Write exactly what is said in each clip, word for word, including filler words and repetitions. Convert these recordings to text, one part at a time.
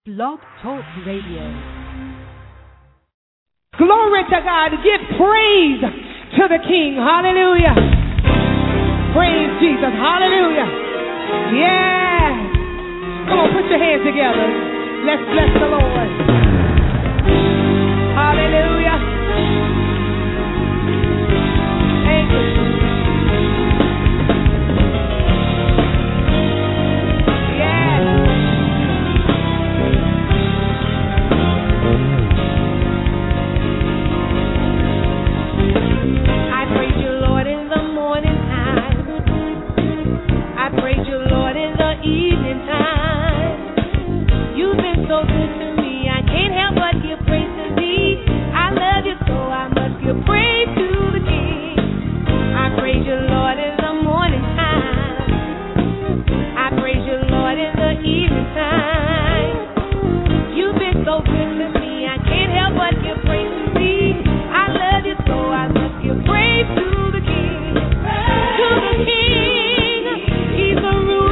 Blog Talk Radio. Glory to God. Give praise to the King. Hallelujah. Praise Jesus. Hallelujah. Yeah. Come on, put your hands together. Let's bless the Lord. Hallelujah. Thank you. Evening time, you've been so good to me. I can't help but give praise to thee. I love you so I must give praise to the King. I praise you, Lord, in the morning time. I praise you, Lord, in the evening time. You've been so good to me. I can't help but give praise to thee. I love you so I must give praise to the King. To the King, He's the ruler.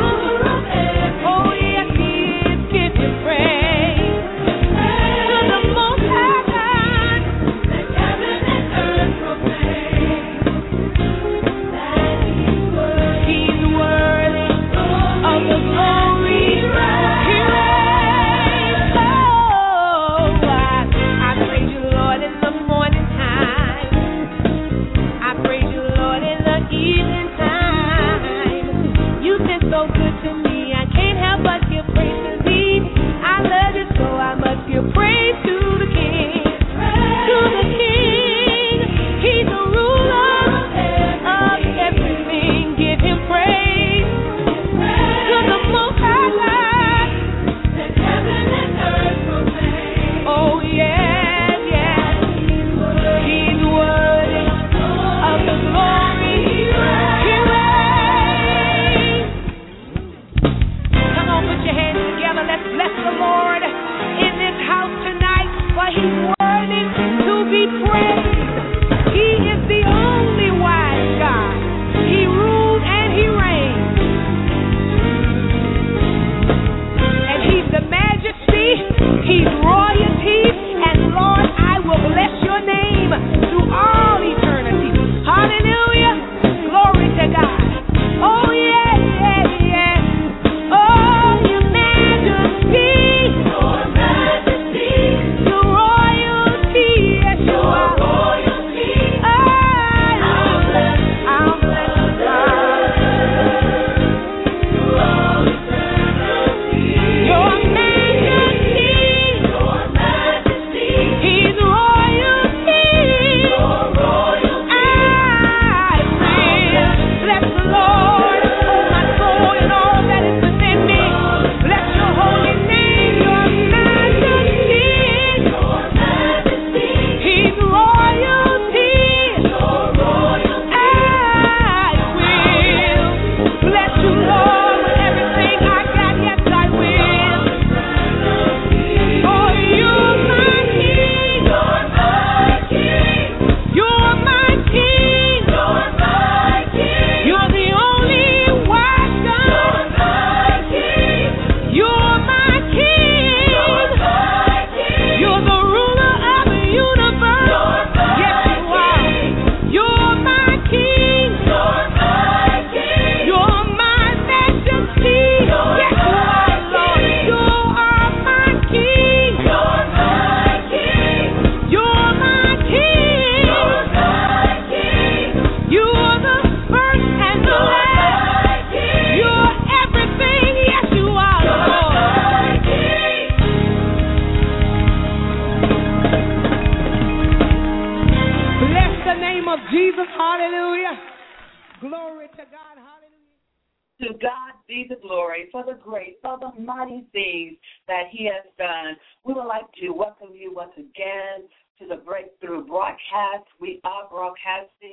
That he has done. We would like to welcome you once again to the Breakthrough broadcast. We are broadcasting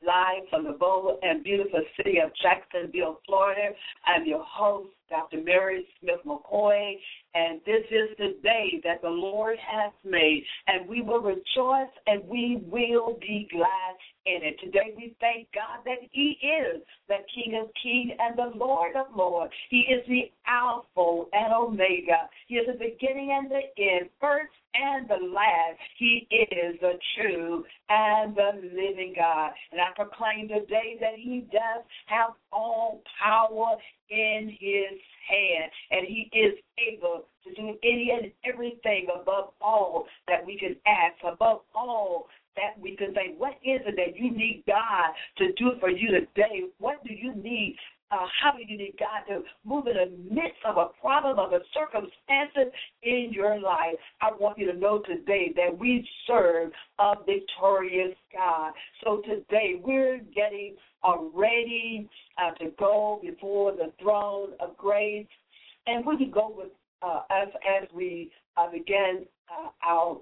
live from the bold and beautiful city of Jacksonville, Florida. I'm your host, Doctor Mary Smith McCoy, and this is the day that the Lord has made, and we will rejoice and we will be glad in it. Today we thank God that He is the King of Kings and the Lord of Lords. He is the Alpha and Omega. He is the beginning and the end, first and the last. He is the true and the living God. And I proclaim today that He does have all power in His hand, and He is able to do any and everything above all that we can ask, above all that we can say. What is it that you need God to do for you today? What do you need? Uh, how do you need God to move in the midst of a problem, of a circumstances in your life? I want you to know today that we serve a victorious God. So today we're getting uh, ready uh, to go before the throne of grace. And we can go with uh, us as we uh, begin uh, our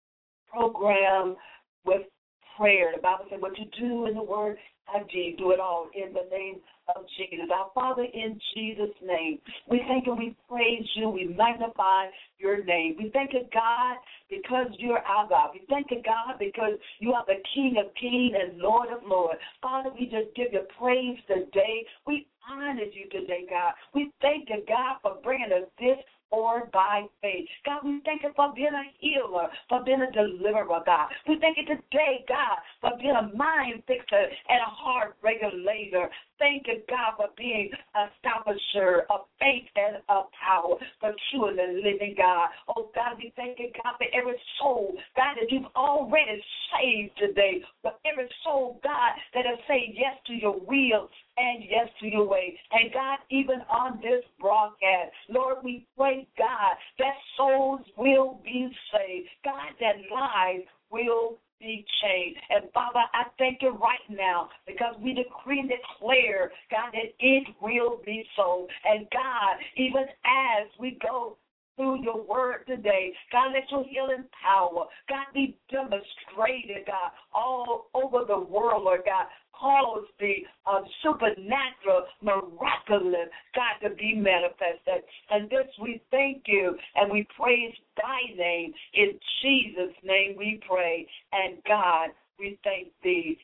program with prayer. The Bible said, what you do in the word of Jesus, do it all in the name of Jesus. Our Father, in Jesus' name, we thank and we praise you. We magnify your name. We thank you, God, because you're our God. We thank you, God, because you are the King of kings and Lord of lords. Father, we just give you praise today. We honor you today, God. We thank you, God, for bringing us this or by faith. God, we thank you for being a healer, for being a deliverer, God. We thank you today, God, for being a mind fixer and a heart regulator. Thank you, God, for being a establisher of faith and of power, the true and the living God. Oh, God, we thank you, God, for every soul, God, that you've already saved today, for every soul, God, that has said yes to your will and yes to your way. And, God, even on this broadcast, Lord, we pray, God, that souls will be saved. God, that lives will be changed. And, Father, I thank you right now because we decree and declare, God, that it will be so. And, God, even as we go through your word today, God, let your healing power, God, be demonstrated, God, all over the world, Lord God. Cause the uh, supernatural, miraculous, God, to be manifested. And this we thank you and we praise thy name. In Jesus' name we pray. And God, we thank thee.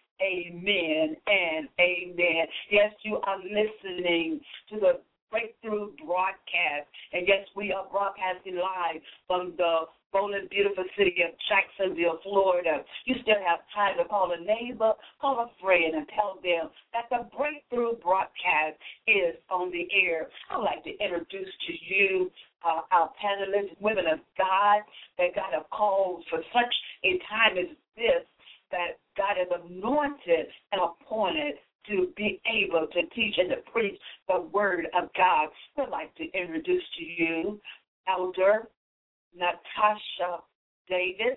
Amen and amen. Yes, you are listening to the Breakthrough broadcast. And yes, we are broadcasting live from the bold and beautiful city of Jacksonville, Florida. You still have time to call a neighbor, call a friend, and tell them that the Breakthrough broadcast is on the air. I'd like to introduce to you uh, our panelists, women of God, that God have called for such a time as this, that God has anointed and appointed to be able to teach and to preach the word of God. I'd like to introduce to you Elder Natasha Davis,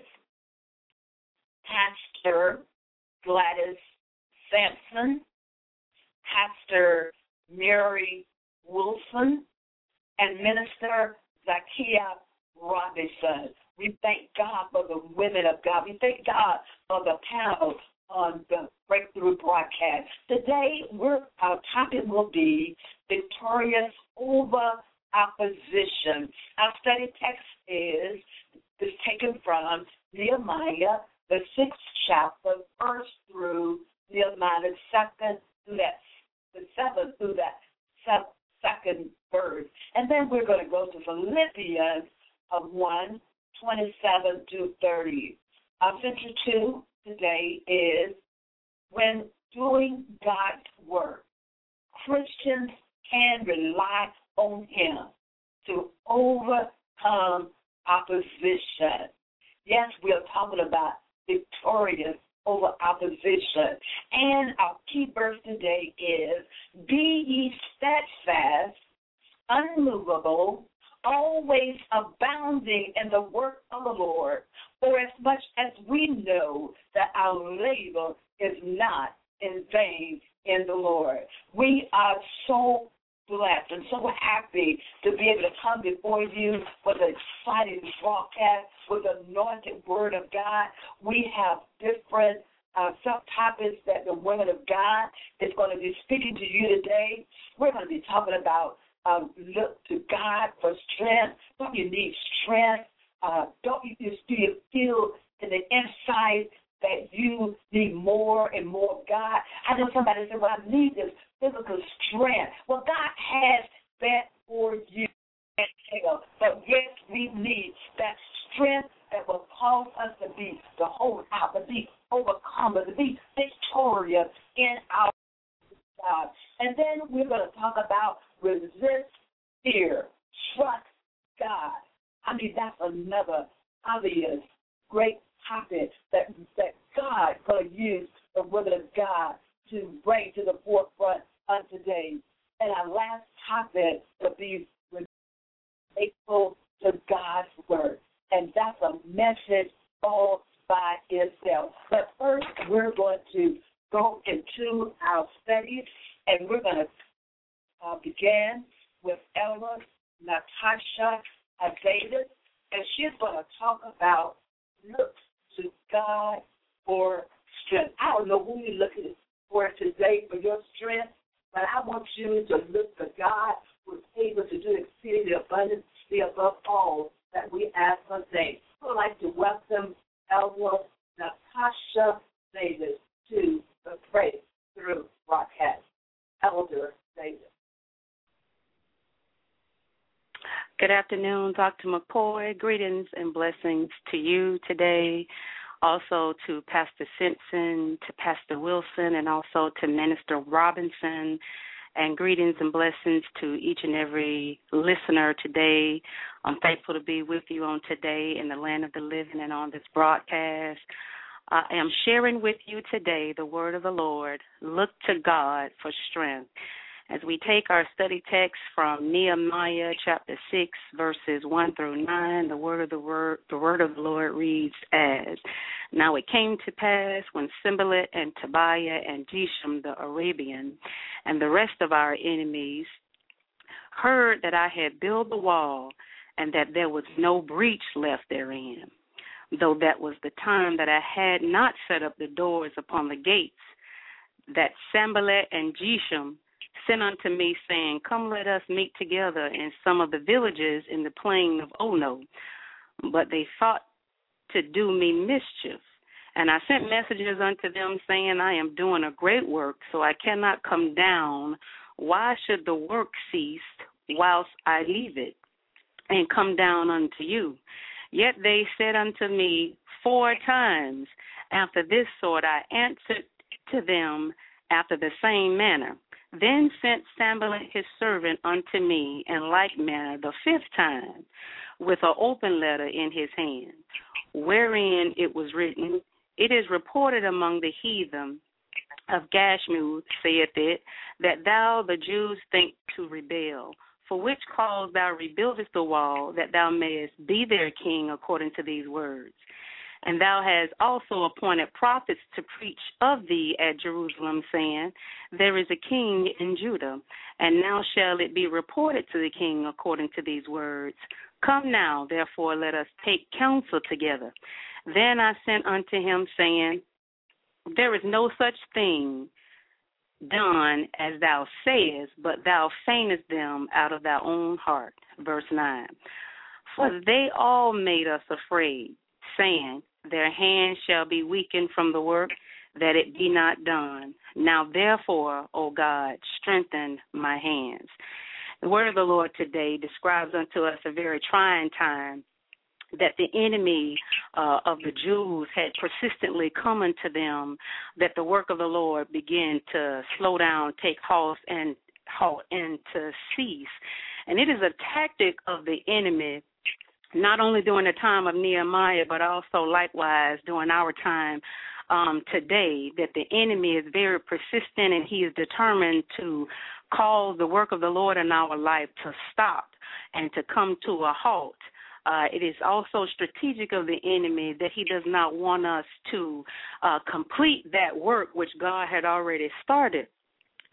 Pastor Gladys Sampson, Pastor Mary Wilson, and Minister Zakia Robinson. We thank God for the women of God. We thank God for the panel on the Breakthrough broadcast. Today, we're, our topic will be victorious over opposition. Our study text is, is taken from Nehemiah, the sixth chapter, first through Nehemiah, the second through that, the seventh through that second verse. And then we're going to go to Philippians of one, twenty-seven to thirty. Our central two today is when doing God's work, Christians can rely on Him to overcome opposition. Yes, we are talking about victorious over opposition. And our key verse today is, be ye steadfast, unmovable, always abounding in the work of the Lord, for as much as we know that our labor is not in vain in the Lord. We are so blessed and so happy to be able to come before you with an exciting broadcast, with the anointed word of God. We have different uh, some topics that the woman of God is going to be speaking to you today. We're going to be talking about um, look to God for strength. Don't you need strength? Uh, don't you just do you feel in the inside that you need more and more of God? I know somebody said, well, I need this physical strength. Well, God has that for you. But yes, we need that strength that will cause us to be, to hold out, to be overcomers, to be victorious in our God. And then we're going to talk about resist fear, trust God. I mean, that's another obvious great topic that that God is going to use the women of God to bring to the forefront of today. And our last topic will be faithful to God's word. And that's a message all by itself. But first, we're going to go into our studies, and we're going to uh, begin with Elder Natasha Davis, and she's going to talk about look to God for strength. I don't know who you're looking for today for your strength, but I want you to look to God who is able to do exceedingly abundantly above all that we ask or think. I would like to welcome Elder Natasha Davis to the Pray Through broadcast. Elder Davis. Good afternoon, Doctor McCoy. Greetings and blessings to you today, also to Pastor Simpson, to Pastor Wilson, and also to Minister Robinson. And greetings and blessings to each and every listener today. I'm thankful to be with you on today in the land of the living and on this broadcast. I am sharing with you today the word of the Lord. Look to God for strength. As we take our study text from Nehemiah chapter six, verses one through nine, the word of the word, the word of the Lord reads as, Now it came to pass when Sanballat and Tobiah and Geshem the Arabian and the rest of our enemies heard that I had built the wall and that there was no breach left therein, though that was the time that I had not set up the doors upon the gates, that Sanballat and Geshem sent unto me, saying, Come, let us meet together in some of the villages in the plain of Ono. But they thought to do me mischief. And I sent messages unto them, saying, I am doing a great work, so I cannot come down. Why should the work cease whilst I leave it, and come down unto you? Yet they said unto me four times, After this sort I answered to them after the same manner. Then sent Sanballat his servant unto me in like manner the fifth time, with an open letter in his hand, wherein it was written, It is reported among the heathen of Gashmu, saith it, that thou the Jews think to rebel, for which cause thou rebuildest the wall, that thou mayest be their king according to these words. And thou hast also appointed prophets to preach of thee at Jerusalem, saying, There is a king in Judah, and now shall it be reported to the king according to these words. Come now, therefore, let us take counsel together. Then I sent unto him, saying, There is no such thing done as thou sayest, but thou feignest them out of thy own heart. Verse nine. For they all made us afraid, saying, Their hands shall be weakened from the work, that it be not done. Now therefore, O God, strengthen my hands. The word of the Lord today describes unto us a very trying time that the enemy uh, of the Jews had persistently come unto them, that the work of the Lord began to slow down, take halt, and halt, and to cease. And it is a tactic of the enemy, not only during the time of Nehemiah, but also likewise during our time um, today, that the enemy is very persistent and he is determined to cause the work of the Lord in our life to stop and to come to a halt. Uh, it is also strategic of the enemy that he does not want us to uh, complete that work which God had already started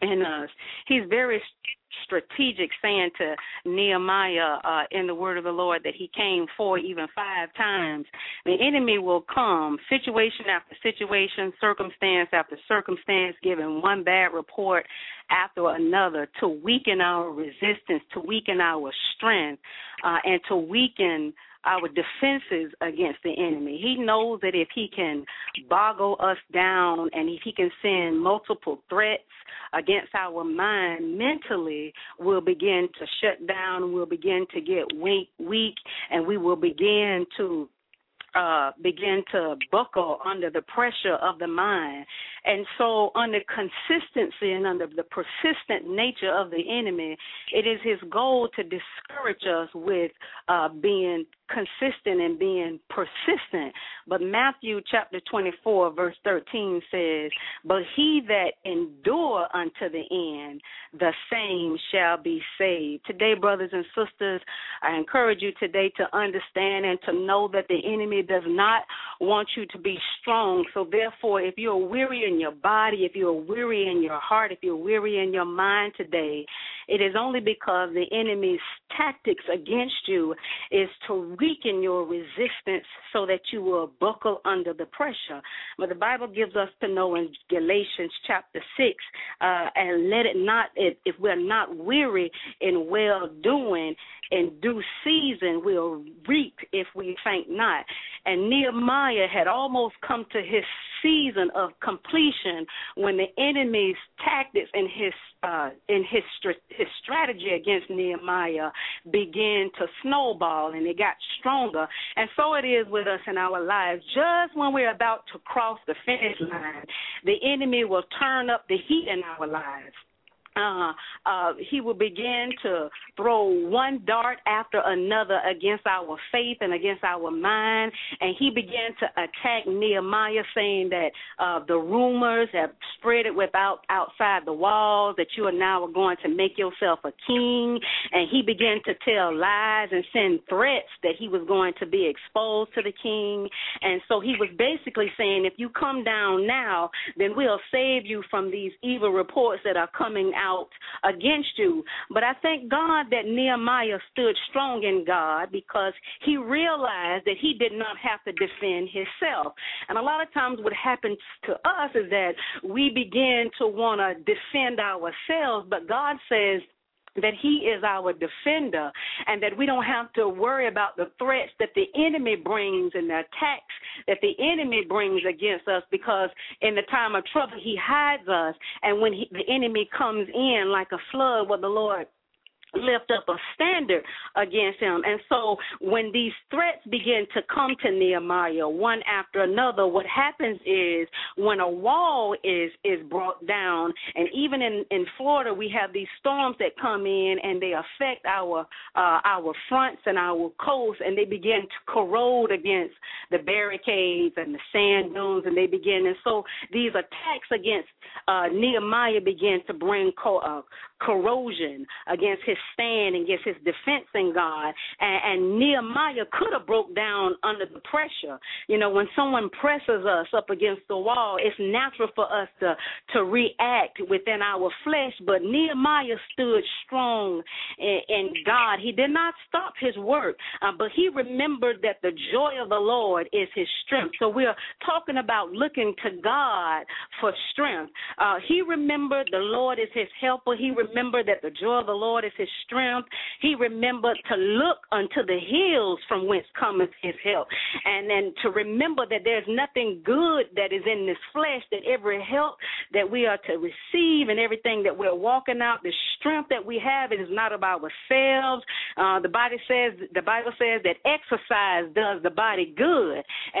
in us. He's very strategic, saying to Nehemiah uh, in the word of the Lord that he came for even five times. The enemy will come, situation after situation, circumstance after circumstance, giving one bad report after another to weaken our resistance, to weaken our strength, uh, and to weaken our defenses against the enemy. He knows that if he can boggle us down and if he can send multiple threats against our mind mentally, we'll begin to shut down, we'll begin to get weak, weak and we will begin to Uh, begin to buckle under the pressure of the mind. And so under consistency and under the persistent nature of the enemy, it is his goal to discourage us with uh, being consistent and being persistent. But Matthew chapter twenty-four, verse thirteen says, "But he that endure unto the end, the same shall be saved." Today, brothers and sisters, I encourage you today to understand and to know that the enemy does not want you to be strong. So therefore, if you're weary in your body, if you're weary in your heart, if you're weary in your mind today, it is only because the enemy's tactics against you is to weaken your resistance so that you will buckle under the pressure. But the Bible gives us to know in Galatians chapter six, uh, and let it not, if, if we're not weary in well-doing, in due season we'll reap if we faint not. And Nehemiah had almost come to his season of completion when the enemy's tactics and his uh, in his his strategy against Nehemiah began to snowball, and it got stronger. And so it is with us in our lives. Just when we're about to cross the finish line, the enemy will turn up the heat in our lives. Uh, uh, he will begin to throw one dart after another against our faith and against our mind, and he began to attack Nehemiah, saying that uh, the rumors have spread it without outside the walls, that you are now going to make yourself a king, and he began to tell lies and send threats that he was going to be exposed to the king. And so he was basically saying, if you come down now, then we'll save you from these evil reports that are coming out out against you. But I thank God that Nehemiah stood strong in God, because he realized that he did not have to defend himself. And a lot of times what happens to us is that we begin to want to defend ourselves, but God says that he is our defender, and that we don't have to worry about the threats that the enemy brings and the attacks that the enemy brings against us, because in the time of trouble he hides us, and when he, the enemy comes in like a flood, what the Lord lift up a standard against him. And so when these threats begin to come to Nehemiah one after another, what happens is when a wall is is brought down, and even in, in Florida we have these storms that come in and they affect our uh, our fronts and our coast, and they begin to corrode against the barricades and the sand dunes, and they begin, and so these attacks against uh, Nehemiah begin to bring co- uh, corrosion against his stand and against his defense in God. And, and Nehemiah could have broke down under the pressure. You know, when someone presses us up against the wall, it's natural for us to, to react within our flesh. But Nehemiah stood strong in, in God. He did not stop his work, uh, but he remembered that the joy of the Lord is his strength. So we're talking about looking to God for strength. Uh, he remembered the Lord is his helper. He remembered that the joy of the Lord is his strength. He remembered to look unto the hills from whence cometh his help. And then to remember that there's nothing good that is in this flesh, that every help that we are to receive and everything that we're walking out, the strength that we have, it is not of ourselves. Uh, the body says, the Bible says that exercise does the body good.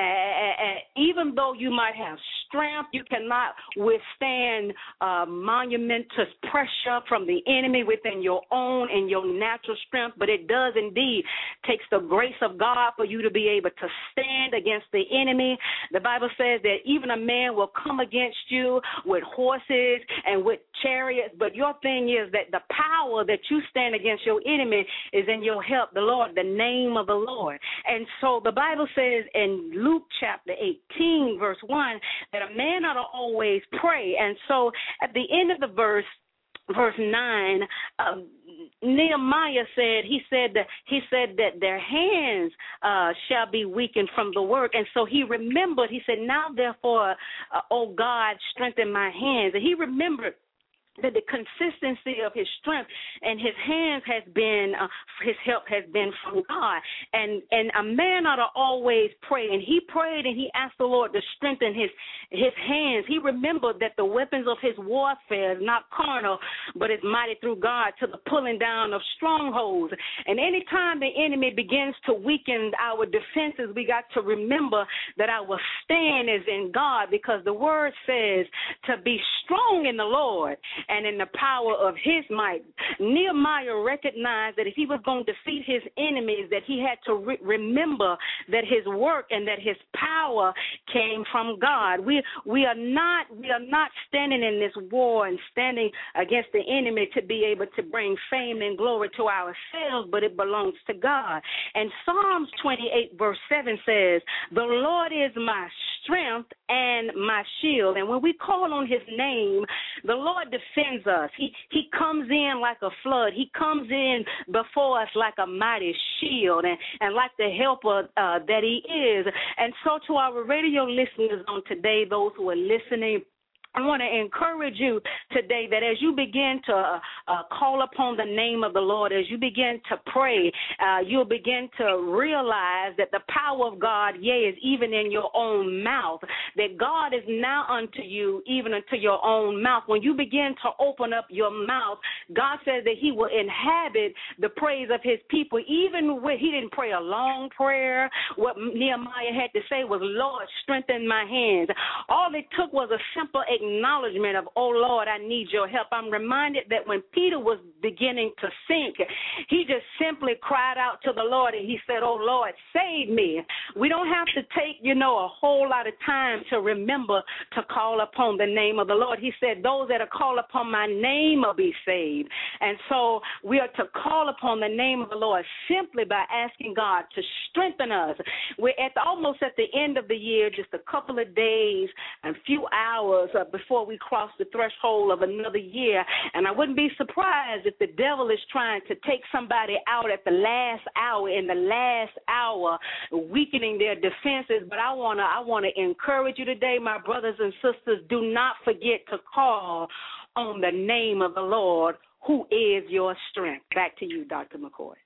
And even though you might have strength, you cannot withstand uh, monumentous pressure from the enemy within your own and your natural strength, but it does indeed takes the grace of God for you to be able to stand against the enemy. The Bible says that even a man will come against you with horses and with chariots, but your thing is that the power that you stand against your enemy is in your help, the Lord, the name of the Lord. And so the Bible says in Luke chapter eighteen, verse one, that a man ought to always pray. And so at the end of the verse, verse nine, uh, Nehemiah said, he said that he said that their hands uh, shall be weakened from the work. And so he remembered, he said, now therefore, uh, oh God, strengthen my hands. And he remembered that the consistency of his strength and his hands has been, uh, his help has been from God. And and a man ought to always pray. And he prayed and he asked the Lord to strengthen his his hands. He remembered that the weapons of his warfare is not carnal, but is mighty through God to the pulling down of strongholds. And anytime the enemy begins to weaken our defenses, we got to remember that our stand is in God, because the word says to be strong in the Lord and in the power of his might. Nehemiah recognized that if he was going to defeat his enemies, that he had to re- remember that his work and that his power came from God. We we are not we are not standing in this war and standing against the enemy to be able to bring fame and glory to ourselves, but it belongs to God. And Psalms twenty-eight verse seven says, "The Lord is my strength and my shield." And when we call on his name, the Lord defends us. He he comes in like a flood. He comes in before us like a mighty shield and, and like the helper uh, that he is. And so to our radio listeners on today, those who are listening, I want to encourage you today that as you begin to uh, uh, call upon the name of the Lord, as you begin to pray, uh, you'll begin to realize that the power of God, yea, is even in your own mouth, that God is now unto you, even unto your own mouth. When you begin to open up your mouth, God says that he will inhabit the praise of his people, even when he didn't pray a long prayer. What Nehemiah had to say was, "Lord, strengthen my hands." All it took was a simple acknowledgement of, "Oh, Lord, I need your help." I'm reminded that when Peter was beginning to sink, he just simply cried out to the Lord and he said, "Oh, Lord, save me." We don't have to take, you know, a whole lot of time to remember to call upon the name of the Lord. He said, "Those that are called upon my name will be saved." And so we are to call upon the name of the Lord simply by asking God to strengthen us. We're at the, almost at the end of the year, just a couple of days and a few hours uh, before we cross the threshold of another year. And I wouldn't be surprised if the devil is trying to take somebody out at the last hour, in the last hour, weakening their defenses. But I want to I want to encourage you today, my brothers and sisters, do not forget to call on the name of the Lord, who is your strength. Back to you, Doctor McCoy.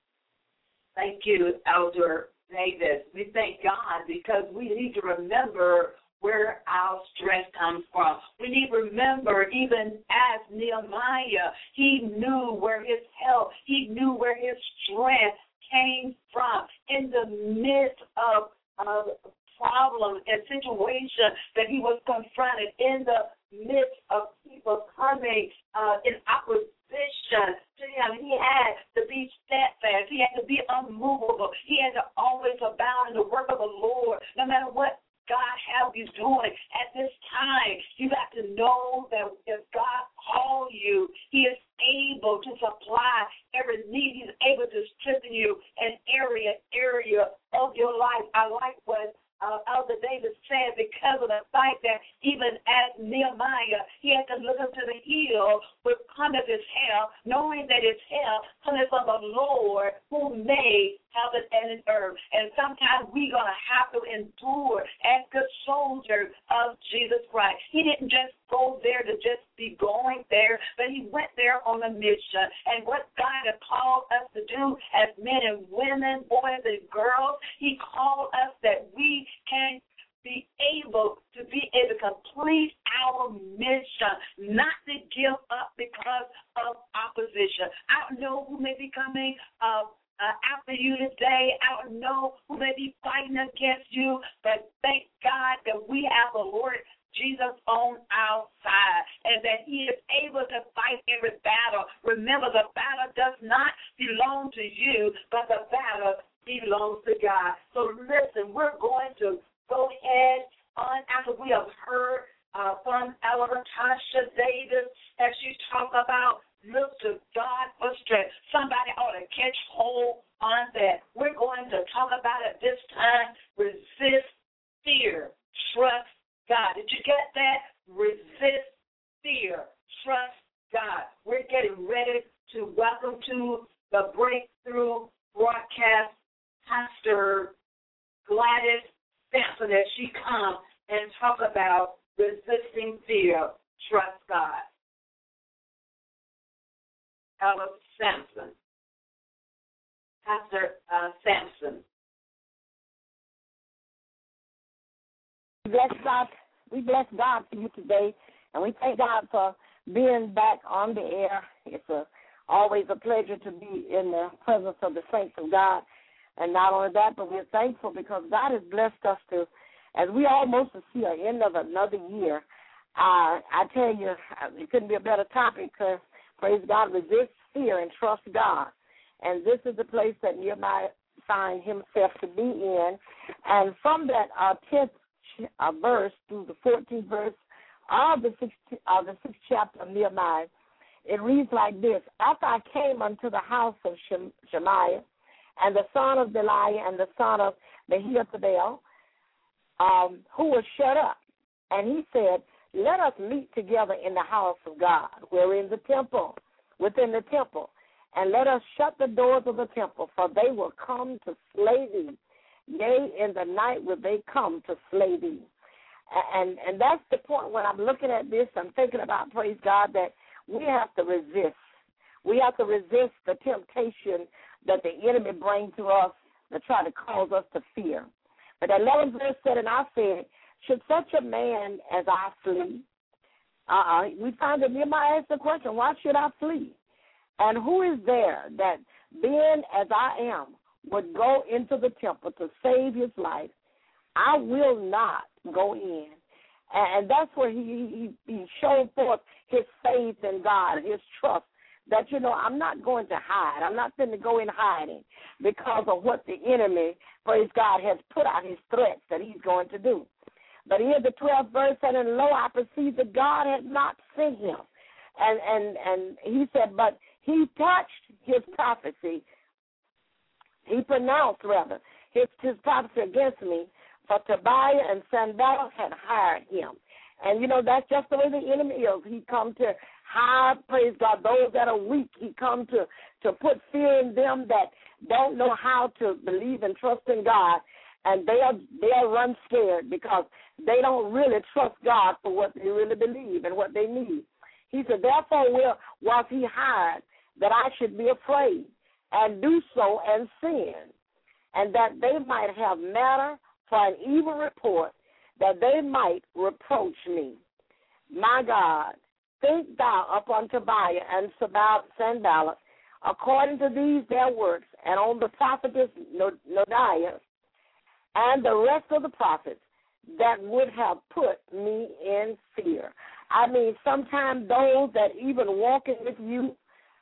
Thank you, Elder Davis. We thank God because we need to remember where our strength comes from. We need to remember, even as Nehemiah, he knew where his help, he knew where his strength came from in the midst of uh, problems and situations that he was confronted, in the midst of people coming uh, in opposition to him. He had to be steadfast. He had to be unmovable. He had to always abound in the work of the Lord, no matter what God have you doing at this time. You got to know that if God called you, he is able to supply every need. He's able to strengthen you in area, area of your life. I like what Uh, Elder Davis said, because of the fact that even as Nehemiah, he had to look up to the hill with cometh his help, knowing that his help cometh from the Lord who made heaven and earth. And sometimes we're going to have to endure as good soldiers of Jesus Christ. He didn't just go there to just be going there, but he went there on a mission. And what God has called us to do as men and women, boys and girls, he called us that we can be able to be able to complete our mission, not to give up because of opposition. I don't know who may be coming uh, uh, after you today. I don't know who may be fighting against you, but thank God that we have the Lord Jesus on our side, and that he is able to fight every battle. Remember, the battle does not belong to you, but the battle belongs to God. So listen, we're going to go ahead on after we have heard uh, from Elder Tasha Davis as she talk about look to God for strength. Somebody ought to catch hold on that. We're going to talk about it this time. Resist fear. Trust God. Did you get that? Resist fear. Trust God. We're getting ready to welcome to the Breakthrough broadcast Pastor Gladys Sampson as she comes and talk about resisting fear. Trust God. Alice Sampson. Pastor uh, Sampson. We bless God. We bless God for you today, and we thank God for being back on the air. It's a, always a pleasure to be in the presence of the saints of God. And not only that, but we're thankful because God has blessed us to, as we almost see the end of another year. Uh, I tell you, it couldn't be a better topic because, praise God, resist fear and trust God. And this is the place that Nehemiah find himself to be in. And from that uh, tenth uh, verse through the fourteenth verse of the sixth, uh, the sixth chapter of Nehemiah, it reads like this: After I came unto the house of Shem- Shemaiah, and the son of Deliah, and the son of Mehetabel, um, who was shut up, and he said, Let us meet together in the house of God, wherein the temple, within the temple, and let us shut the doors of the temple, for they will come to slay thee. Yea, in the night will they come to slay thee. And and that's the point when I'm looking at this, I'm thinking about, praise God, that we have to resist. We have to resist the temptation that the enemy brings to us to try to cause us to fear. But that eleventh verse said, and I said, should such a man as I flee? Uh-uh. We find that Nehemiah asked the question, why should I flee? And who is there that, being as I am, would go into the temple to save his life? I will not go in. And that's where he, he, he showed forth his faith in God, his trust, that, you know, I'm not going to hide. I'm not going to go in hiding because of what the enemy, praise God, has put out his threats that he's going to do. But here the twelfth verse said, and lo, I perceived that God had not sent him. And, and, and he said, but he touched his prophecy. He pronounced, rather, his, his prophecy against me, for Tobiah and Sanballat had hired him. And, you know, that's just the way the enemy is. He come to hire, praise God, those that are weak. He come to, to put fear in them that don't know how to believe and trust in God. And they'll, they'll run scared because they don't really trust God for what they really believe and what they need. He said, therefore will, was he hired that I should be afraid and do so and sin, and that they might have matter for an evil report, that they might reproach me. My God, think thou upon Tobiah and Sanballat, according to these their works, and on the prophetess Noadiah, and the rest of the prophets that would have put me in fear. I mean, sometimes those that even walking with you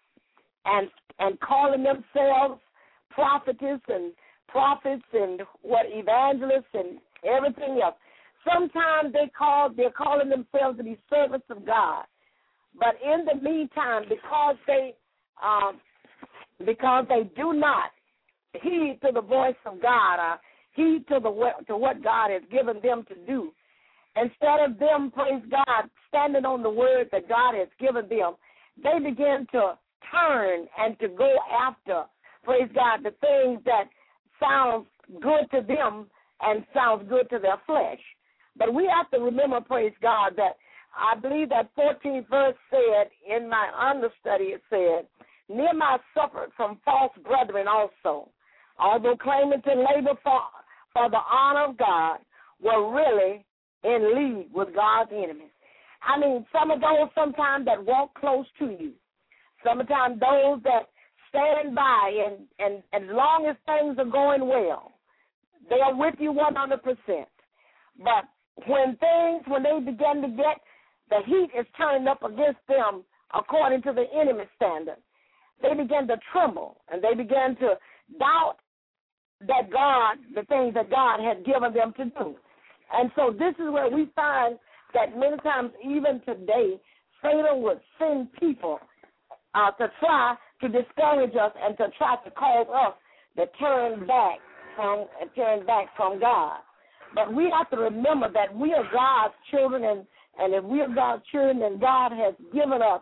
and and calling themselves prophetess and prophets and what evangelists and everything else, sometimes they call they're calling themselves to be servants of God. But in the meantime, because they um, because they do not heed to the voice of God, or heed to the to what God has given them to do, instead of them, praise God, standing on the word that God has given them, they begin to turn and to go after, praise God, the things that sound good to them and sounds good to their flesh. But we have to remember, praise God, that I believe that fourteenth verse said, in my understudy, it said, Nehemiah suffered from false brethren also, although claiming to labor for, for the honor of God, were really in league with God's enemies. I mean, some of those sometimes that walk close to you, sometimes those that stand by, and, and, and as long as things are going well, they are with you one hundred percent. But when things, when they begin to get, the heat is turning up against them according to the enemy standard, they begin to tremble, and they begin to doubt that God, the things that God had given them to do. And so this is where we find that many times, even today, Satan would send people uh, to try to discourage us and to try to cause us to turn back from turn back from God. But we have to remember that we are God's children, and, and if we are God's children, then God has given us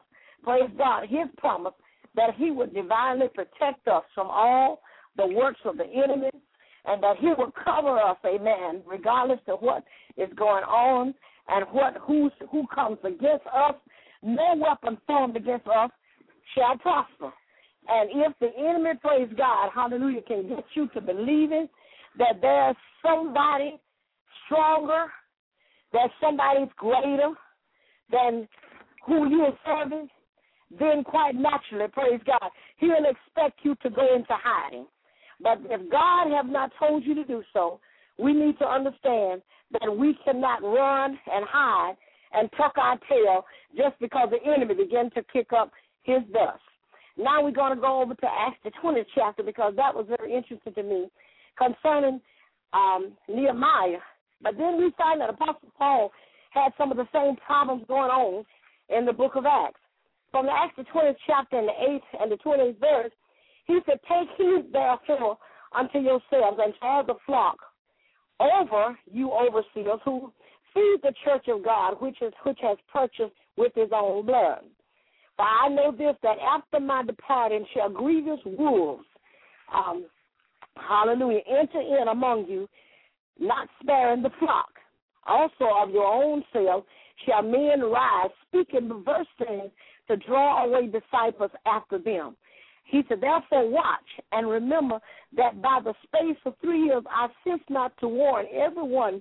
praise God, his promise that he would divinely protect us from all the works of the enemy, and that he would cover us, amen, regardless of what is going on and what who's, who comes against us. No weapon formed against us shall prosper. And if the enemy, praise God, hallelujah, can get you to believing that there's somebody stronger, that somebody's greater than who you are serving, then quite naturally, praise God, he'll expect you to go into hiding. But if God have not told you to do so, we need to understand that we cannot run and hide and tuck our tail just because the enemy began to kick up his dust. Now we're going to go over to Acts the twentieth chapter, because that was very interesting to me concerning um, Nehemiah. But then we find that Apostle Paul had some of the same problems going on in the book of Acts. From the Acts the twentieth chapter and the eighth and the twentieth verse, he said, "Take heed therefore unto yourselves and to all the flock over you overseers who feed the church of God, which is which has purchased with his own blood. For I know this, that after my departing shall grievous wolves, um, hallelujah, enter in among you, not sparing the flock. Also of your own selves shall men rise, speaking perverse things to draw away disciples after them." He said, "Therefore watch and remember that by the space of three years I ceased not to warn everyone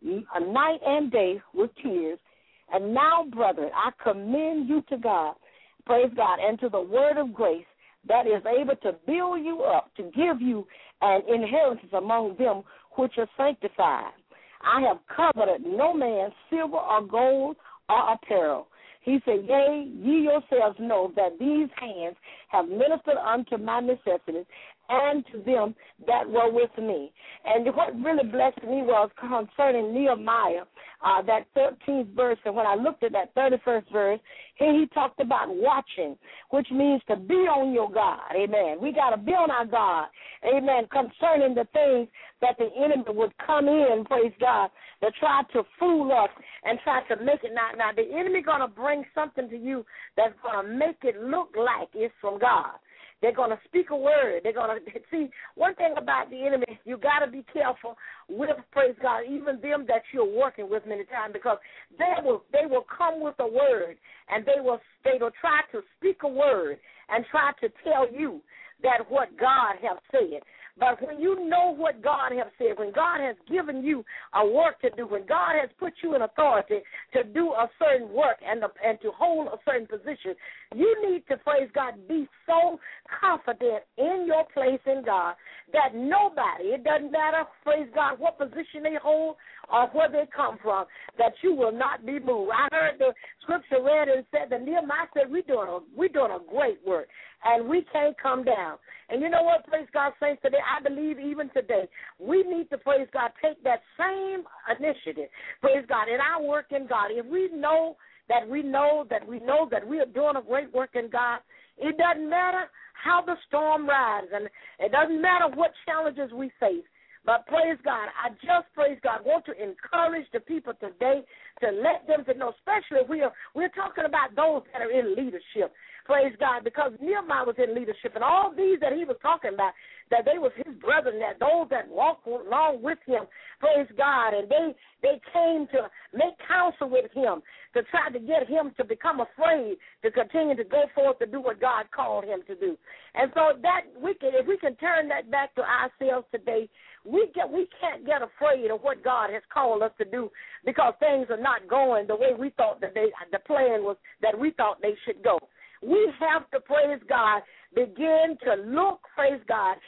night and day with tears. And now, brethren, I commend you to God, praise God, and to the word of grace that is able to build you up, to give you an inheritance among them which are sanctified. I have coveted no man silver or gold or apparel." He said, "Yea, ye yourselves know that these hands have ministered unto my necessities and to them that were with me." And what really blessed me was concerning Nehemiah, uh, that thirteenth verse. And when I looked at that thirty-first verse, here he talked about watching, which means to be on your God. Amen. We got to be on our God. Amen. Concerning the things that the enemy would come in, praise God, to try to fool us and try to make it not. Now, the enemy going to bring something to you that's going to make it look like it's from God. They're going to speak a word. They're going to see one thing about the enemy. You got to be careful with, praise God, even them that you're working with many times, because they will they will come with a word, and they will they will try to speak a word and try to tell you that what God has said. But when you know what God has said, when God has given you a work to do, when God has put you in authority to do a certain work and, the, and to hold a certain position, you need to, praise God, be so confident in your place in God that nobody, it doesn't matter, praise God, what position they hold or where they come from, that you will not be moved. I heard the scripture read and said that Nehemiah said, we're doing a, we're doing a great work, and we can't come down. And you know what, praise God, saints, today, I believe even today, we need to, praise God, take that same initiative, praise God, in our work in God. If we know that we know that we know that we are doing a great work in God, it doesn't matter how the storm rises, and it doesn't matter what challenges we face. But praise God, I just, praise God, want to encourage the people today to let them to know, especially if we are, we're talking about those that are in leadership. Praise God, because Nehemiah was in leadership, and all these that he was talking about, that they was his brethren, that those that walked along with him, praise God, and they they came to make counsel with him to try to get him to become afraid to continue to go forth to do what God called him to do. And so that we can, if we can turn that back to ourselves today, we get we can't get afraid of what God has called us to do because things are not going the way we thought that they the plan was that we thought they should go. We have to, praise God, begin to look, praise God,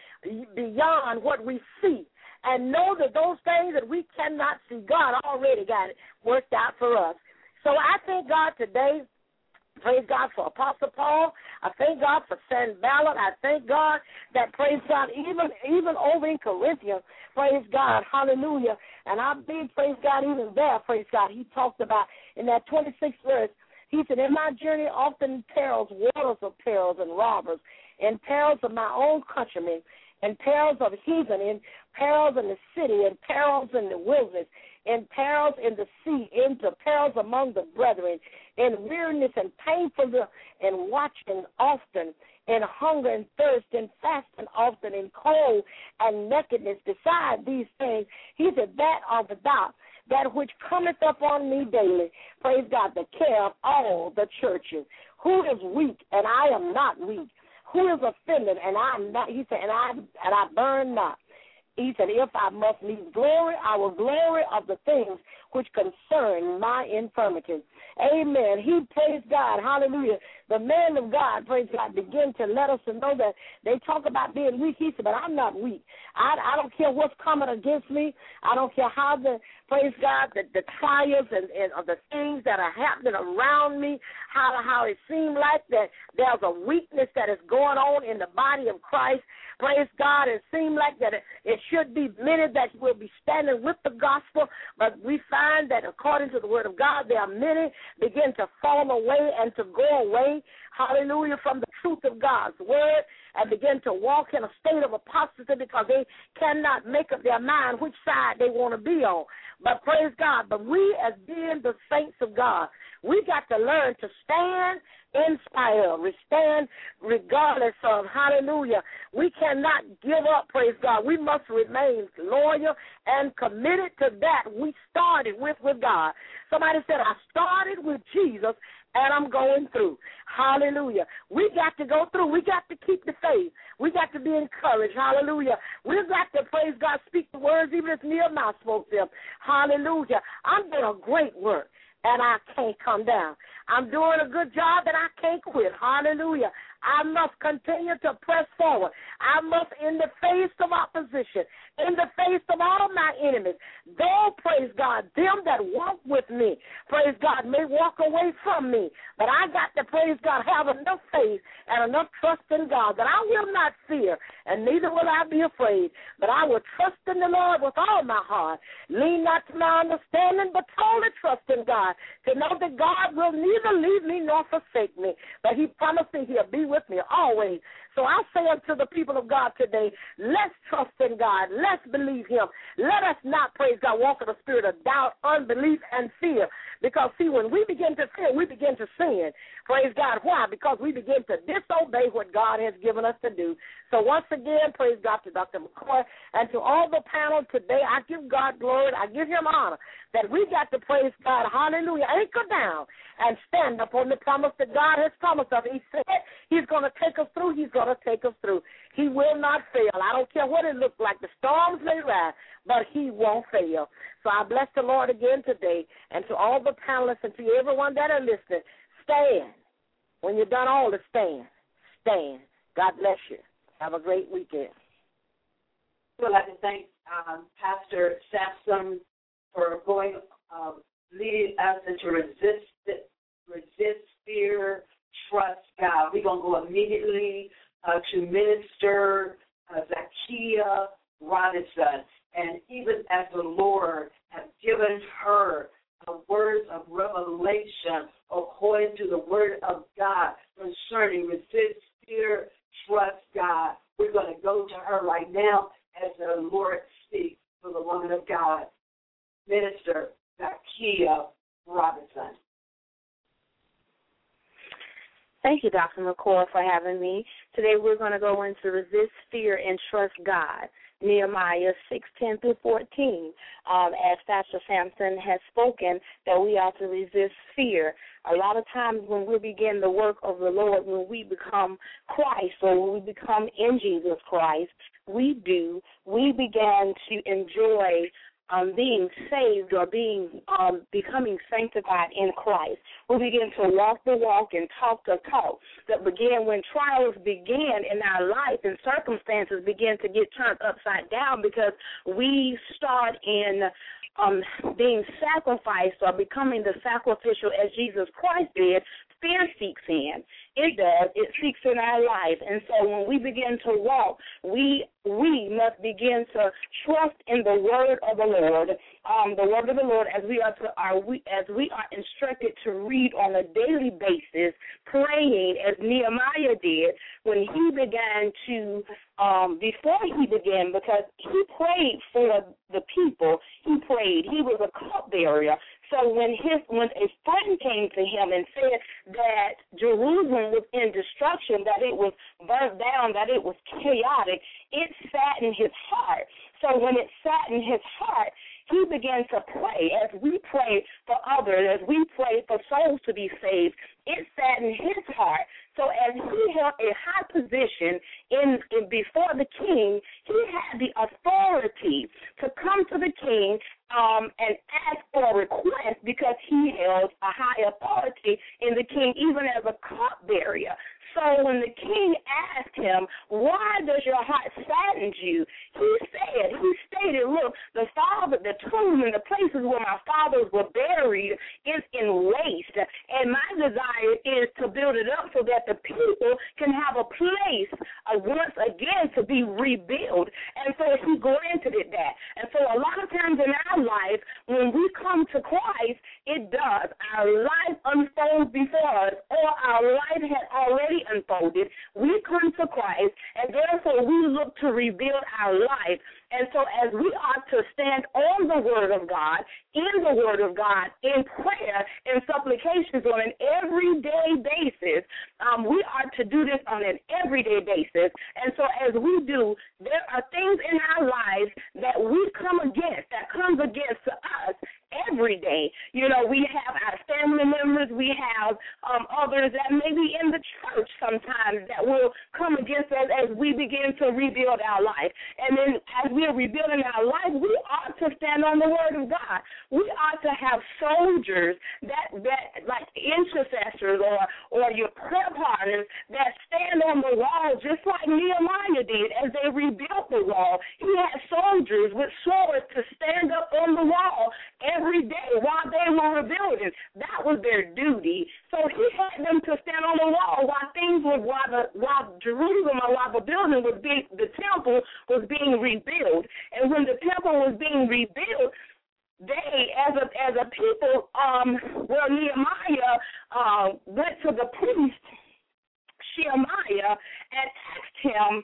beyond what we see and know that those things that we cannot see, God already got it worked out for us. So I thank God today, praise God, for Apostle Paul. I thank God for Sanballat. I thank God that, praise God, even even over in Corinthians, praise God, hallelujah. And I believe, praise God, even there, praise God, he talked about in that twenty-sixth verse, he said, in my journey often perils, waters of perils and robbers, and perils of my own countrymen, and perils of heathen, and perils in the city, in perils in the wilderness, in perils in the sea, into perils among the brethren, in weariness and painfulness, in watching often, in hunger and thirst, in fasting often, in cold and nakedness. Beside these things, he said, that are without, that which cometh upon me daily. Praise God, the care of all the churches. Who is weak, and I am not weak? Who is offended, and I am not? He said, and I and I burn not. He said, if I must need glory, I will glory of the things which concern my infirmities. Amen. He, praise God, hallelujah. The man of God, praise God, begin to let us know that they talk about being weak. He said, but I'm not weak. I, I don't care what's coming against me. I don't care how the, praise God, the, the trials and, and uh, the things that are happening around me, how, how it seems like that there's a weakness that is going on in the body of Christ. Praise God. It seems like that it, it should be many that will be standing with the gospel, but we find that according to the word of God, there are many begin to fall away and to go away, hallelujah, from the truth of God's word and begin to walk in a state of apostasy because they cannot make up their mind which side they want to be on. But praise God, but we as being the saints of God, we got to learn to stand in spite of, we stand regardless of, hallelujah. We cannot give up, praise God. We must remain loyal and committed to that we started with with God. Somebody said, I started with Jesus and I'm going through. Hallelujah. We got to go through. We got to keep the faith. We got to be encouraged. Hallelujah. We've got to, praise God, speak the words even as Nehemiah spoke them. Hallelujah. I'm doing a great work, and I can't come down. I'm doing a good job, and I can't quit. Hallelujah. I must continue to press forward. I must, in the face of opposition, in the face of all my enemies, though, praise God, them that walk with me, praise God, may walk away from me. But I got to, praise God, have enough faith and enough trust in God that I will not fear, and neither will I be afraid. But I will trust in the Lord with all my heart. Lean not to my understanding, but totally trust in God, to know that God will neither leave me nor forsake me. But he promised me he'll be with me always. So I say unto the people of God today, let's trust in God. Let's believe him. Let us not, praise God, walk in a spirit of doubt, unbelief, and fear. Because, see, when we begin to fear, we begin to sin. Praise God. Why? Because we begin to disobey what God has given us to do. So once again, praise God to Doctor McCoy and to all the panel today, I give God glory. I give him honor that we got to, praise God, hallelujah, anchor down and stand up on the promise that God has promised us. He said he's going to take us through. He's going to take us through. He will not fail. I don't care what it looks like. The storms may rise, but he won't fail. So I bless the Lord again today, and to all the panelists and to everyone that are listening, stand. When you've done all to stand, stand. God bless you. Have a great weekend. I'd like to thank um, Pastor Sampson for going, uh, leading us into resist, resist fear, trust God. We're going to go immediately uh, to Minister uh, Zakia Robinson. And even as the Lord has given her uh, words of revelation according to the word of God concerning resist fear, trust God, we're going to go to her right now as the Lord speaks to the woman of God, Minister Zakia Robinson. Thank you, Doctor McCoy, for having me. Today we're going to go into resist fear and trust God. Nehemiah six, ten through fourteen, um, as Pastor Sampson has spoken, that we are to resist fear. A lot of times when we begin the work of the Lord, when we become Christ or when we become in Jesus Christ, we do, we began to enjoy Um, being saved or being um, becoming sanctified in Christ. We begin to walk the walk and talk the talk that began when trials began in our life and circumstances begin to get turned upside down because we start in um, being sacrificed or becoming the sacrificial as Jesus Christ did fear seeks in. It does. It seeks in our life. And so when we begin to walk, we we must begin to trust in the word of the Lord. Um, the word of the Lord, as we are to are we as we are instructed to read on a daily basis, praying as Nehemiah did when he began to um, before he began, because he prayed for the people. He prayed. He was a cupbearer. So when his when a friend came to him and said that Jerusalem was in destruction, that it was burnt down, that it was chaotic, it saddened his heart. So when it saddened his heart, he began to pray. As we pray for others, as we pray for souls to be saved, it saddened his heart. So as he held a high position in, in before the king, he had the authority to come to the king um, and ask for a request, because he held a high authority in the king, even as a cupbearer. So when the king asked him, why does your heart sadden you? He said, he stated, look, the father, the tomb and the places where my fathers were buried is in waste. And my desire is to build it up so that the people can have a place uh, once again to be rebuilt. And so he granted it that. And so a lot of times in our life, when we come to Christ, it does. Our life unfolds before us, or our life had already unfolded. We come to Christ, and therefore we look to rebuild our life. And so as we are to stand on the word of God, in the word of God, in prayer and supplications on an everyday basis, um, we are to do this on an everyday basis. And so as we do, there are things in our lives that we come against, that comes against us every day. You know, we have our family members, we have um, others that may be in the church sometimes that will come against us as we begin to rebuild our life. And then as we are rebuilding our life, we ought to stand on the word of God. We ought to have soldiers that, that like intercessors or, or your prayer partners that stand on the wall just like Nehemiah did as they rebuilt the wall. He had soldiers with swords to stand up on the wall every day while they were rebuilding. That was their duty. So he had them to stand on the wall while things were, while, the, while Jerusalem or while the building was being, the temple was being rebuilt. And when the temple was being rebuilt, they, as a as a people, um, well, Nehemiah uh, went to the priest, Shemaiah, and asked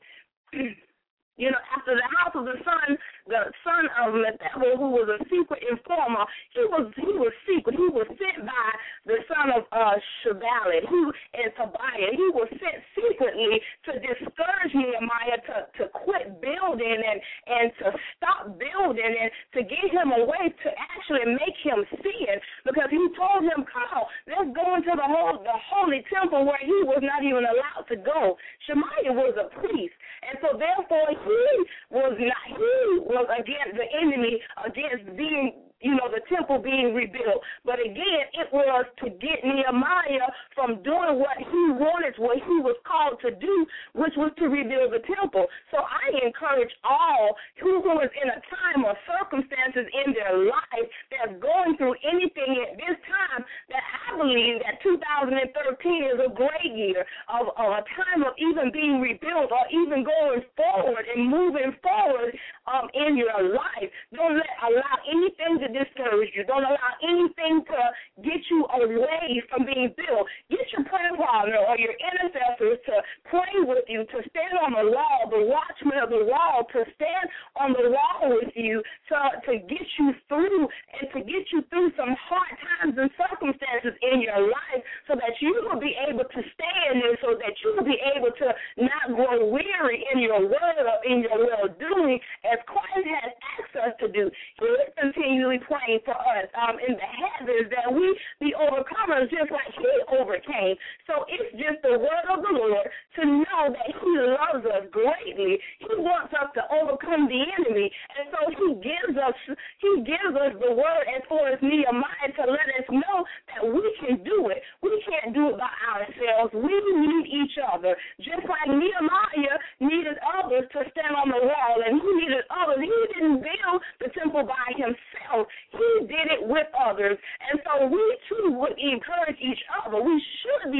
him, you know, after the house of the son, the son of Methebel, who was a secret informer, he was he was secret. He was sent by the son of uh, Shabalit, who and Tobiah. He was sent secretly to discourage Nehemiah to, to quit building and, and to stop building and to get him away, to actually make him sin, because he told him, come on, let's go into the whole the holy temple where he was not even allowed to go. Shemaiah was a priest, and so therefore he was not he was against the enemy, against being, you know, the temple being rebuilt. But again, it was to get Nehemiah from doing what he wanted, what he was called to do, which was to rebuild the temple. So I encourage all who, who is in a time or circumstances in their life that's going through anything at this time, that I believe that two thousand thirteen is a great year of, of a time of even being rebuilt or even going forward and moving forward um, in your life. Don't let allow anything to discourage you. Don't allow anything to get you away from being built. Get your prayer partner or your intercessors to pray with you, to stand on the wall, the watchman of the wall, to stand on the wall with you to, to get you through and to get you through some hard times and circumstances in your life, so that you will be able to stand and so that you will be able to not grow weary in your word or in your well-doing, as Christ has asked us to do. He is continually praying for us um, in the heavens that we be overcomers just like he overcame. So it's just the word of the Lord to know that he loves us greatly. He wants us to overcome the enemy. And so he gives us he gives us the word as far as Nehemiah to let us know that we can do it. We can't do it by ourselves. We need each other. Just like Nehemiah needed others to stand on the wall, and he needed others. He didn't build the temple by himself. He did it with others. And so we, too, would encourage each other. We should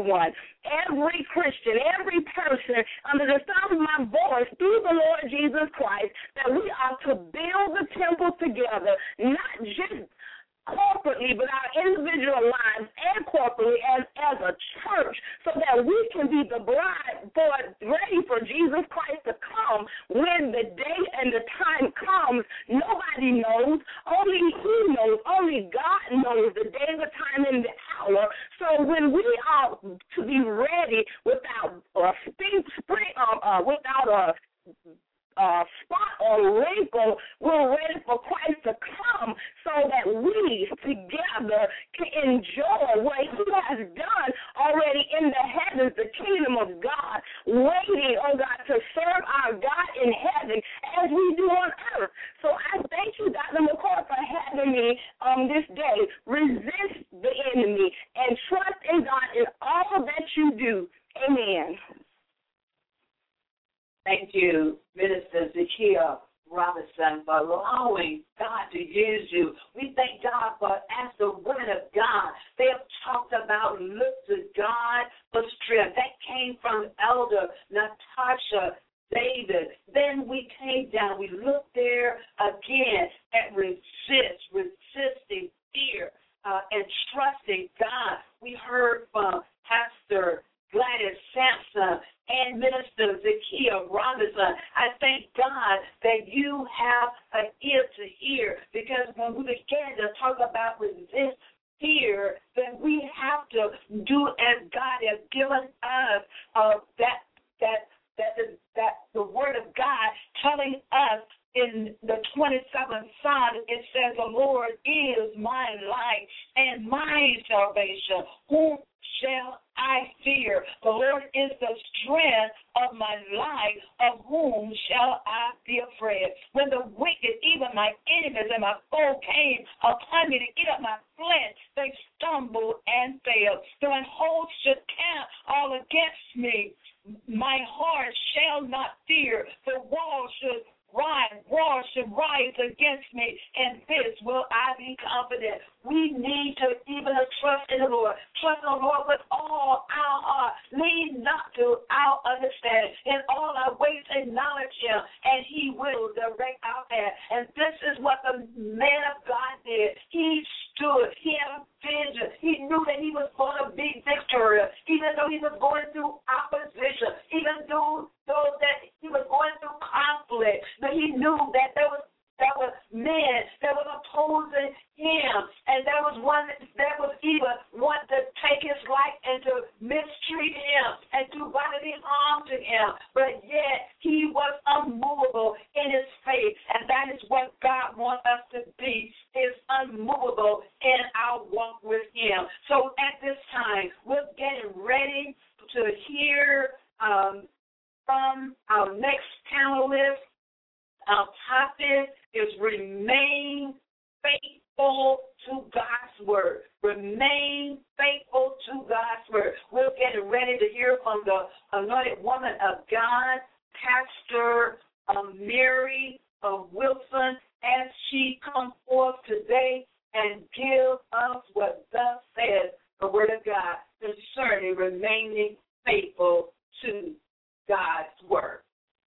everyone, every Christian, every person under the sound of my voice through the Lord Jesus Christ, that we are to build the temple together, not just corporately, but our individual lives and corporately as, as a church, so that we can be the bride for ready for Jesus Christ to come when the day and the time comes. Nobody knows. Only He knows. Only God knows the day, the time, and the hour. So when we are to be ready without a spring, uh, uh, without a Uh, spot or wrinkle, we're ready for Christ to come so that we together can enjoy what He has done already in the heavens, the kingdom of God, waiting, oh God, to serve our God in heaven as we do on earth. So I thank you, Doctor McCoy, for having me um, this day. Resist the enemy and trust in God in all that you do. Amen. Thank you, Minister Zakiya Robinson, for allowing God to use you. We thank God for, as the word of God, they have talked about look to God for strength. That came from Elder Natasha David. Then we came down. We looked there again at resist, resisting fear, uh, and trusting God. We heard from Pastor Gladys Sampson and Minister Zakiya Robinson. I thank God that you have an ear to hear, because when we began to talk about resist fear, then we have to do as God has given us uh, that that that the, that the Word of God telling us in the twenty-seventh Psalm. It says, "The Lord is my light and my salvation. Whom shall I fear? The Lord is the strength of my life. Of whom shall I be afraid? When the wicked, even my enemies and my foe, came upon me to eat up my flesh, they stumbled and failed. So when hosts should camp all against me, my heart shall not fear. The wall should rise, war should rise against me, and this will I be confident." We need to even trust in the Lord. Trust in the Lord with all our heart. Lean not to our understanding. In all our ways acknowledge Him, and He will direct our path. And this is what the man of God did. He stood. He had a vision. He knew that he was going to be victorious, even though he was going through opposition, even though, though that he was going through conflict. But he knew that there was There was men that was opposing him, and there was one that was even want to take his life and to mistreat him and do bodily harm to him. But yet he was unmovable in his faith, and that is what God wants us to be, is unmovable in our walk with Him. So at this time, we're getting ready to hear um, from our next panelist. Our topic is remain faithful to God's word. Remain faithful to God's word. We're getting ready to hear from the anointed woman of God, Pastor um, Mary uh, Wilson, as she comes forth today and give us what thus says the word of God concerning remaining faithful to God's word.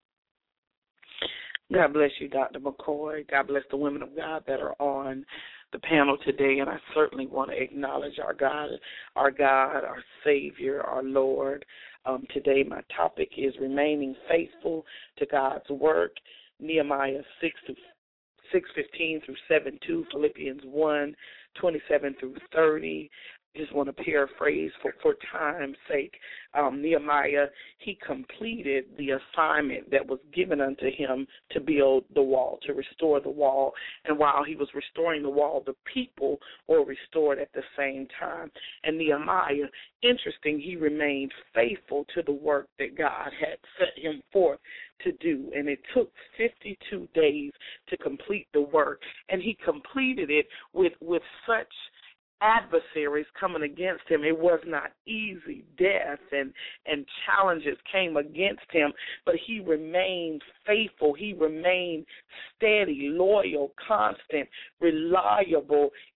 God bless you, Doctor McCoy. God bless the women of God that are on the panel today. And I certainly want to acknowledge our God, our God, our Savior, our Lord. Um, today my topic is remaining faithful to God's work. Nehemiah six fifteen through seven two, Philippians one twenty-seven through thirty. Just want to paraphrase for, for time's sake. Um, Nehemiah, he completed the assignment that was given unto him to build the wall, to restore the wall. And while he was restoring the wall, the people were restored at the same time. And Nehemiah, interesting, he remained faithful to the work that God had set him forth to do. And it took fifty-two days to complete the work. And he completed it with, with such adversaries coming against him. It was not easy. Death and, and challenges came against him, but he remained faithful. He remained steady, loyal, constant, reliable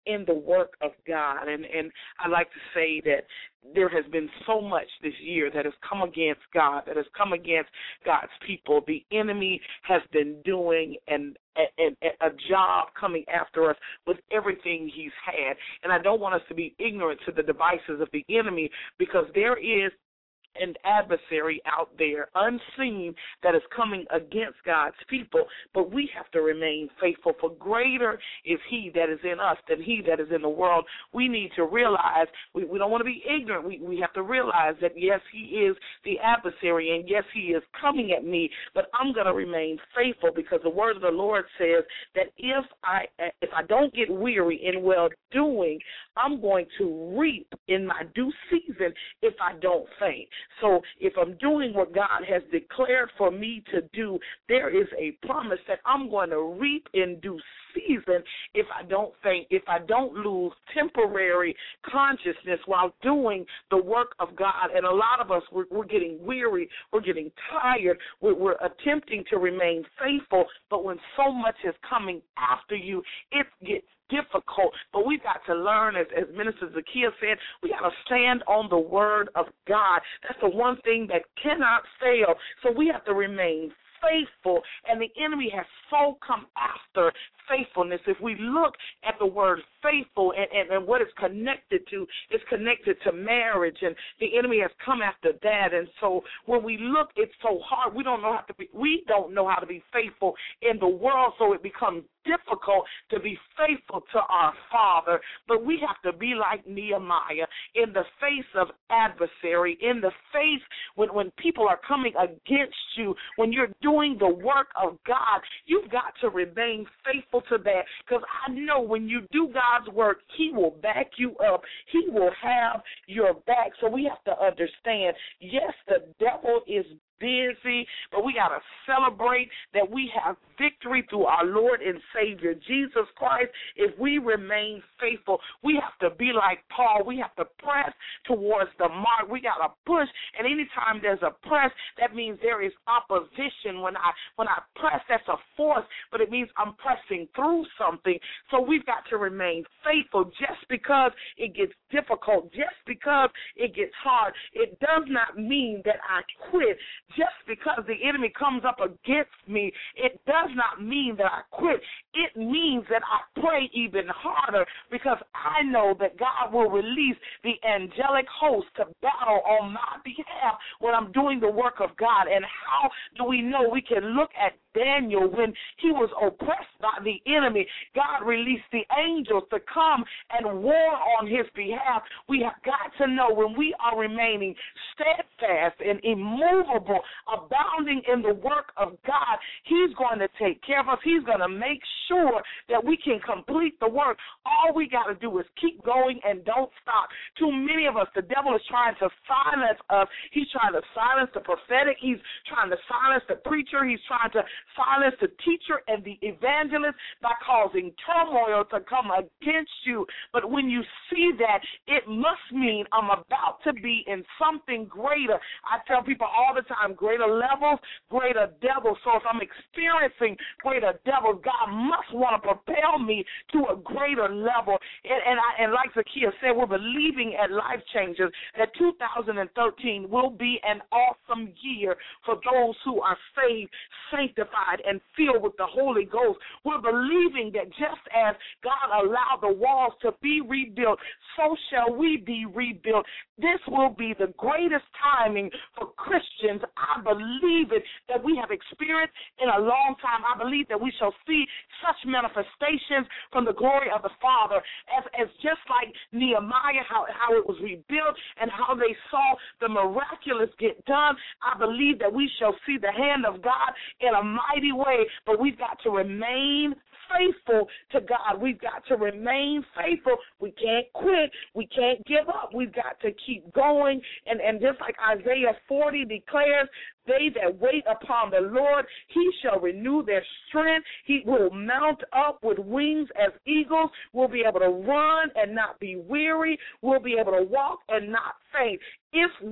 in the work of God. And, and I like to say that there has been so much this year that has come against God, that has come against God's people. The enemy has been doing an, an, a job coming after us with everything he's had. And I don't want us to be ignorant to the devices of the enemy, because there is an adversary out there, unseen, that is coming against God's people, but we have to remain faithful, for greater is he that is in us than he that is in the world. We need to realize, we, we don't want to be ignorant, we, we have to realize that yes, he is the adversary, and yes, he is coming at me, but I'm going to remain faithful, because the word of the Lord says that if I if I don't get weary in well-doing, I'm going to reap in my due season if I don't faint. So if I'm doing what God has declared for me to do, there is a promise that I'm going to reap in due season if I don't faint, if I don't lose temporary consciousness while doing the work of God. And a lot of us, we're, we're getting weary, we're getting tired, we're, we're attempting to remain faithful, but when so much is coming after you, it gets difficult. But we've got to learn, as, as Minister Zakiya said, we got to stand on the word of God. That's the one thing that cannot fail. So we have to remain faithful, and the enemy has so come after faithfulness. If we look at the word faithful and, and, and what it's connected to, it's connected to marriage, and the enemy has come after that. And so when we look, it's so hard. We don't know how to be. We don't know how to be faithful in the world, so it becomes difficult to be faithful to our Father. But we have to be like Nehemiah in the face of adversary, in the face when, when people are coming against you, when you're doing the work of God, you've got to remain faithful to that, because I know when you do God's work, he will back you up. He will have your back. So we have to understand, yes, the devil is busy, but we got to celebrate that we have victory through our Lord and Savior, Jesus Christ. If we remain faithful, we have to be like Paul. We have to press towards the mark. We got to push, and anytime there's a press, that means there is opposition. When I when I press, that's a force, but it means I'm pressing through something. So we've got to remain faithful. Just because it gets difficult, just because it gets hard, it does not mean that I quit. Just because the enemy comes up against me, it does not mean that I quit. It means that I pray even harder, because I know that God will release the angelic host to battle on my behalf when I'm doing the work of God. And how do we know? We can look at Daniel when he was oppressed by the enemy. God released the angels to come and war on his behalf. We have got to know, when we are remaining steadfast and immovable, abounding in the work of God, he's going to take care of us. He's going to make sure that we can complete the work. All we got to do is keep going and don't stop. Too many of us, the devil is trying to silence us. He's trying to silence the prophetic. He's trying to silence the preacher. He's trying to silence the teacher and the evangelist by causing turmoil to come against you. But when you see that, it must mean I'm about to be in something greater. I tell people all the time, greater levels, greater devils. So if I'm experiencing greater devils, God must want to propel me to a greater level. And, and, I, and like Zakiya said, we're believing at Life Changers that two thousand thirteen will be an awesome year for those who are saved, sanctified, and filled with the Holy Ghost. We're believing that just as God allowed the walls to be rebuilt, so shall we be rebuilt. This will be the greatest timing for Christians. I believe it, that we have experienced in a long time. I believe that we shall see such manifestations from the glory of the Father as, as just like Nehemiah, how, how it was rebuilt and how they saw the miraculous get done. I believe that we shall see the hand of God in a mighty way, but we've got to remain faithful to God. We've got to remain faithful. We can't quit. We can't give up. We've got to keep going. And, and just like Isaiah forty declares, they that wait upon the Lord, he shall renew their strength. He will mount up with wings as eagles. We'll be able to run and not be weary. We'll be able to walk and not faint if we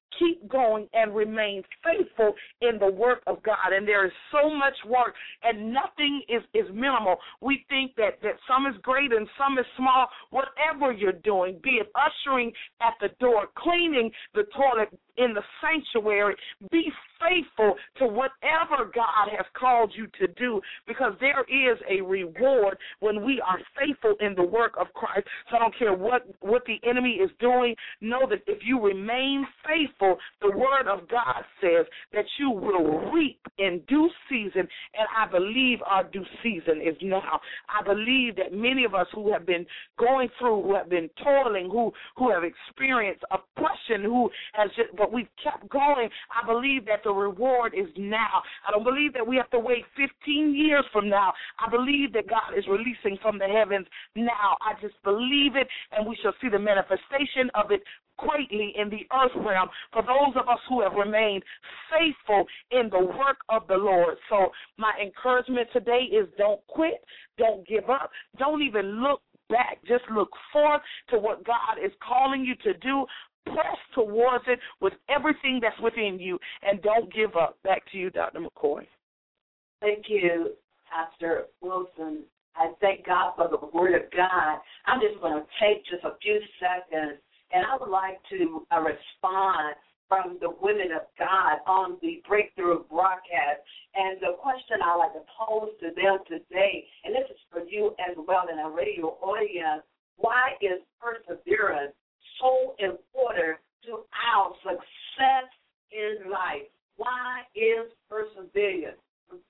keep going and remain faithful in the work of God. And there is so much work, and nothing is, is minimal. We think that, that some is great and some is small. Whatever you're doing, be it ushering at the door, cleaning the toilet in the sanctuary, be faithful to whatever God has called you to do, because there is a reward when we are faithful in the work of Christ. So I don't care what, what the enemy is doing. Know that if you remain faithful, the word of God says that you will reap in due season, and I believe our due season is now. I believe that many of us who have been going through, who have been toiling, who, who have experienced oppression, who has just, but we've kept going, I believe that the reward is now. I don't believe that we have to wait fifteen years from now. I believe that God is releasing from the heavens now. I just believe it, and we shall see the manifestation of it greatly in the earth realm for those of us who have remained faithful in the work of the Lord. So my encouragement today is don't quit, don't give up, don't even look back. Just look forth to what God is calling you to do. Press towards it with everything that's within you, and don't give up. Back to you, Doctor McCoy. Thank you, Pastor Wilson. I thank God for the word of God. I'm just going to take just a few seconds, and I would like to uh, respond from the women of God on the Breakthrough broadcast. And the question I like to pose to them today, and this is for you as well in our radio audience, why is perseverance so important to our success in life? Why is perseverance,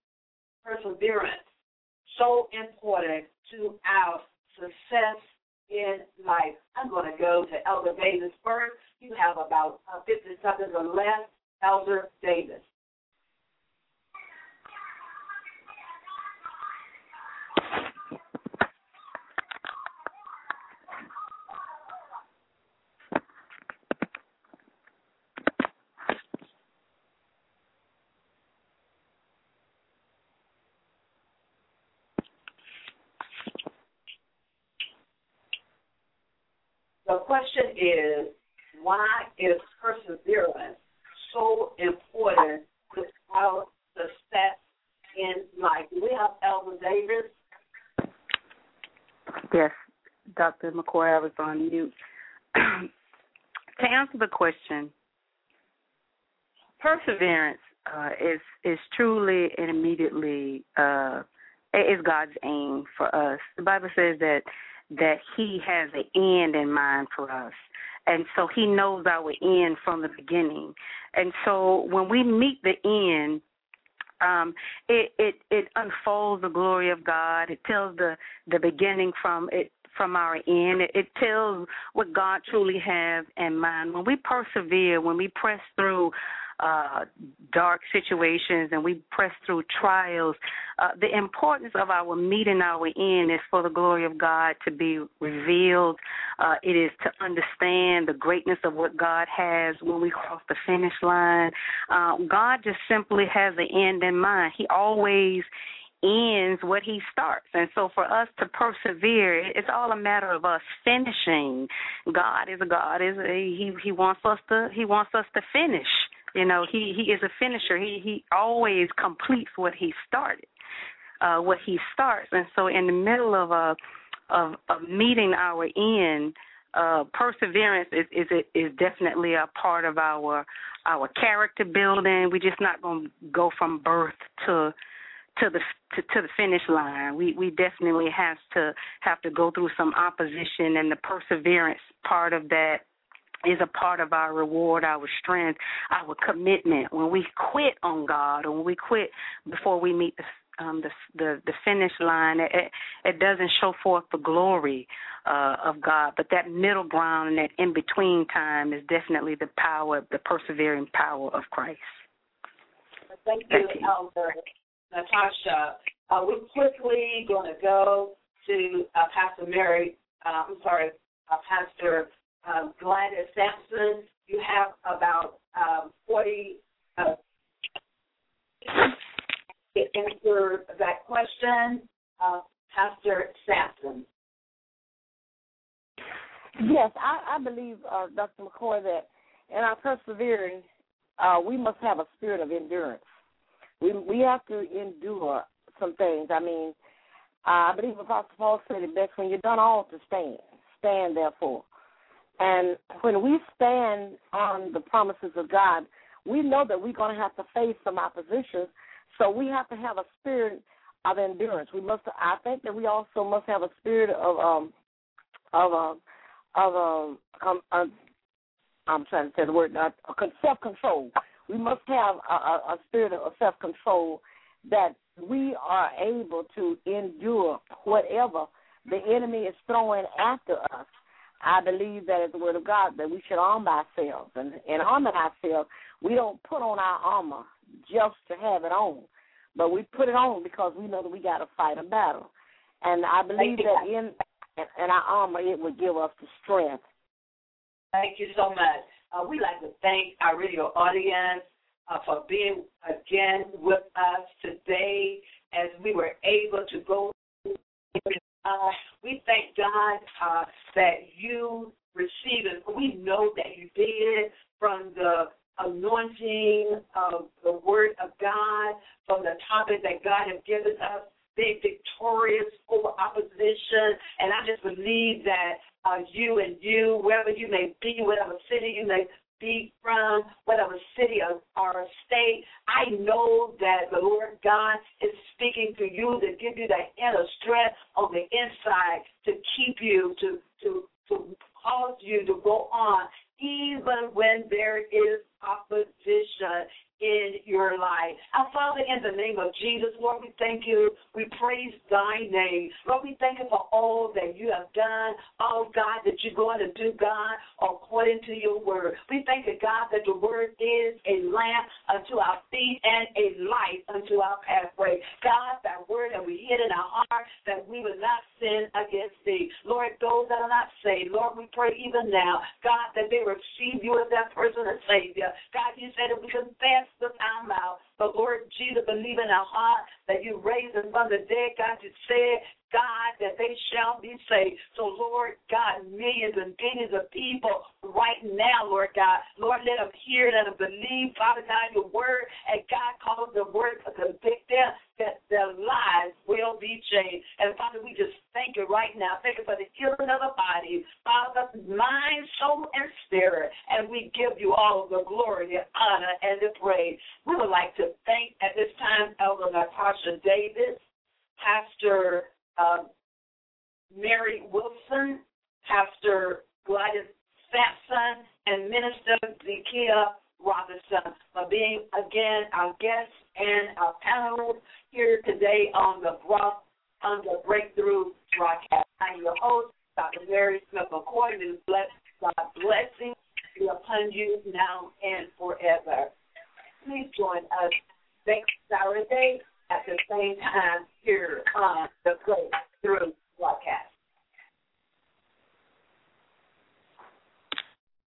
perseverance so important to our success in life? I'm going to go to Elder Davis first. You have about uh, fifty seconds or less. Elder Davis. The question is, why is perseverance so important to our success in life? Do we have Elder Davis? Yes, Doctor McCoy, I was on mute. To answer the question, perseverance uh, is is truly and immediately uh, is God's aim for us. The Bible says that that He has an end in mind for us. And so He knows our end from the beginning. And so when we meet the end, um, it, it, it unfolds the glory of God. It tells the, the beginning from it from our end. It, it tells what God truly has in mind. When we persevere, when we press through Uh, dark situations and we press through trials, uh, the importance of our meeting our end is for the glory of God to be revealed. Uh, it is to understand the greatness of what God has when we cross the finish line. Uh, God just simply has the end in mind. He always ends what He starts. And so for us to persevere, it's all a matter of us finishing. God is a God. Is a, he he wants us to he wants us to finish. You know, he, he is a finisher. He he always completes what he started, uh, what he starts. And so in the middle of a of, of meeting our end, uh, perseverance is, is is definitely a part of our our character building. We're just not going to go from birth to to the to, to the finish line. We we definitely have to have to go through some opposition, and the perseverance part of that is a part of our reward, our strength, our commitment. When we quit on God, or when we quit before we meet the um, the, the the finish line, it, it doesn't show forth the glory uh, of God. But that middle ground and that in between time is definitely the power, the persevering power of Christ. Thank you, Thank you. Elder Natasha. Uh, we're quickly going to go to uh, Pastor Mary. Uh, I'm sorry, uh, Pastor. Uh, Gladys Sampson, you have about um, forty uh, to answer that question. Uh, Pastor Sampson. Yes, I, I believe, uh, Doctor McCoy, that in our persevering, uh, we must have a spirit of endurance. We we have to endure some things. I mean, uh, I believe Apostle Paul said it best, when you're done all to stand, stand therefore. And when we stand on the promises of God, we know that we're going to have to face some opposition, so we have to have a spirit of endurance. We must. I think that we also must have a spirit of um of um of um, um uh, I'm trying to say the word uh, self-control. We must have a, a, a spirit of self-control, that we are able to endure whatever the enemy is throwing after us. I believe that as the word of God, that we should arm ourselves. And in arming ourselves, we don't put on our armor just to have it on, but we put it on because we know that we got to fight a battle. And I believe that in, in our armor, it would give us the strength. Thank you so much. Uh, we'd like to thank our radio audience uh, for being again with us today as we were able to go. Uh, we thank God uh, that you received it. We know that you did, from the anointing of the Word of God, from the topic that God has given us, being victorious over opposition. And I just believe that uh, you and you, wherever you may be, whatever city you may be from, whatever city or, or state, I know that the Lord God is speaking to you to give you that inner strength on the inside to keep you, to, to, to cause you to go on, even when there is opposition in your life. Our Father, in the name of Jesus, Lord, we thank you. We praise thy name. Lord, we thank you for all that you have done, all, God, that you're going to do, God, according to your word. We thank you, God, that the word is a lamp unto our feet and a light unto our pathway. God, that word that we hid in our heart, that we will not sin against thee. Lord, those that are not saved, Lord, we pray even now, God, that they receive you as their personal Savior. God, you said if we confess with our mouth, but Lord Jesus, believe in our heart that you raised them from the dead. God, you said, God, that they shall be saved. So, Lord God, millions and billions of people right now, Lord God, Lord, let them hear, let them believe, Father God, your word, and God calls the word to convict them, that their lives will be changed. And Father, we just thank you right now. Thank you for the healing of the body, Father, mind, soul, and spirit. And we give you all the glory, the honor, and the praise. We would like to thank at this time Elder Natasha Davis, Pastor uh, Mary Wilson, Pastor Gladys Sampson, and Minister Zakiya Robinson for being, again, our guests and our panelists here today on the, on the Breakthrough broadcast. I'm your host, Doctor Mary Smith McCoy, and bless, God's blessing be upon you now and forever. Please join us next Saturday at the same time here on the Breakthrough